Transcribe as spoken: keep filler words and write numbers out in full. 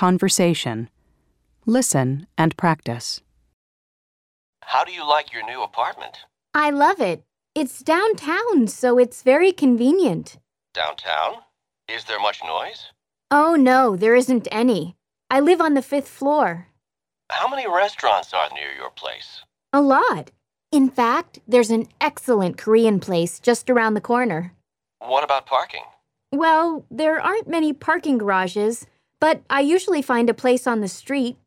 conversation. Listen and practice. How do you like your new apartment? I love it. It's downtown, so it's very convenient. Downtown? Is there much noise? Oh, no, there isn't any. I live on the fifth floor. How many restaurants are near your place? A lot. In fact, there's an excellent Korean place just around the corner. What about parking? Well, there aren't many parking garages, but I usually find a place on the street.